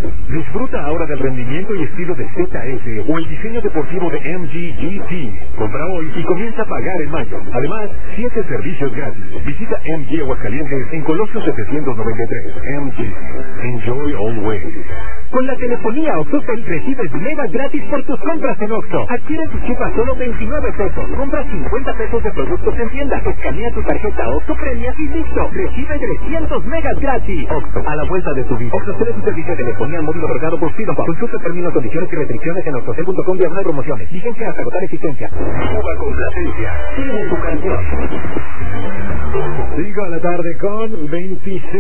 Disfruta ahora del rendimiento y estilo de ZS o el diseño deportivo de MG GT. Compra hoy y comienza a pagar en mayo. Además, 7 servicios gratis. Visita MG Aguascalientes en Colosio 793. MG. Enjoy always. Con la telefonía OxxoTel recibes megas gratis por tus compras en Oxxo. Adquiere tu chip a solo 29 pesos. Compra 50 pesos de productos en tienda. Escanea tu tarjeta Oxxo Premia y listo. Recibe 300 megas gratis. Oxxo, a la vuelta de tu vida. OXXO tiene su servicio de telefonía móvil otorgado por Freedom. Consulta términos, condiciones y restricciones en oxxotel.com/promociones. Vigencia hasta agotar existencia. Cuba Complacencia. Tiene tu canción. 5 de la tarde con 26.